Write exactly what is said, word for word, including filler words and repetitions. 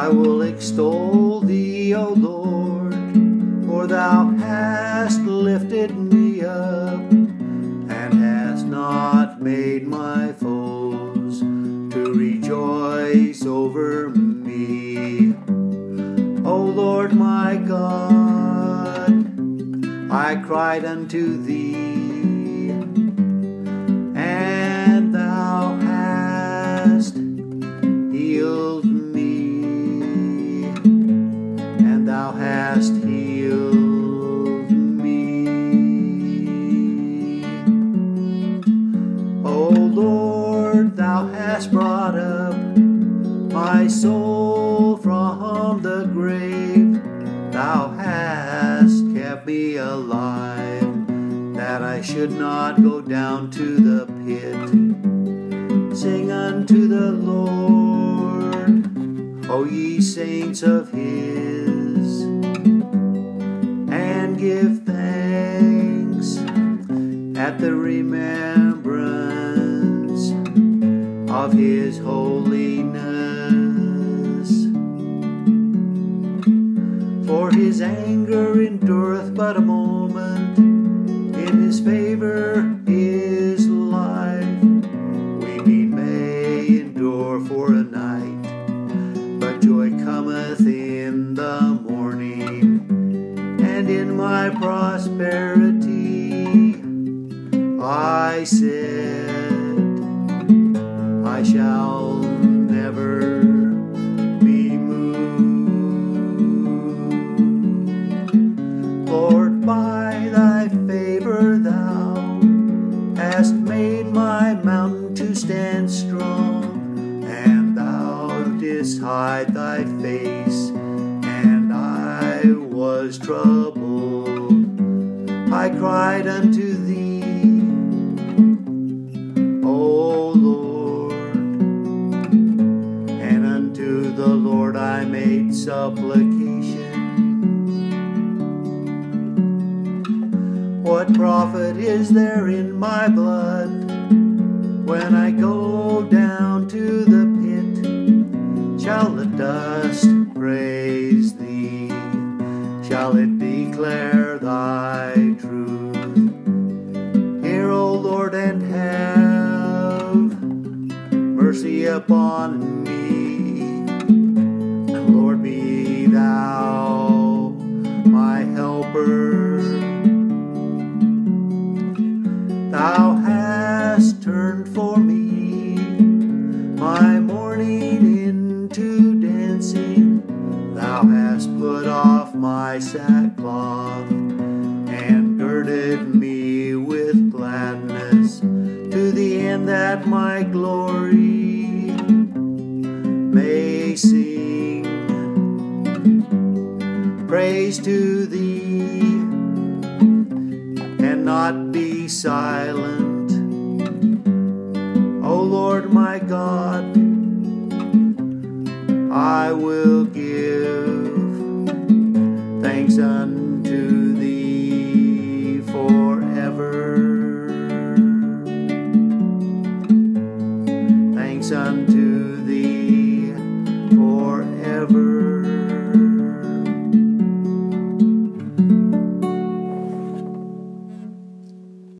I will extol thee, O Lord, for thou hast lifted me up, and hast not made my foes to rejoice over me. O Lord my God, I cried unto thee, and thou hast healed me, and thou hast healed me. O Lord, thou hast brought up my soul from the grave. Thou hast kept me alive, that I should not go down to the pit. Sing unto the Lord, O ye saints of his, and give thanks at the remembrance of his holiness. For his anger endureth but a moment, in his favor is life. Weeping may endure for a night, but joy cometh in the morning. And in my prosperity I said, I shall never be moved. Lord, by thy favor thou hast made my mountain to stand strong, and thou didst hide thy face, and I was troubled. I cried unto thee, O Lord, and unto the Lord I made supplication. What profit is there in my blood when I go down to the pit? Shall the dust praise thee? Shall it declare thy truth? Hear, O Lord, and have mercy upon me. Lord, be thou my helper. Thou hast turned for me my mourning into dancing. Thou hast put off my sackcloth and girded me with gladness, to the end that my glory may sing praise to thee, and not be silent. O Lord my God, I will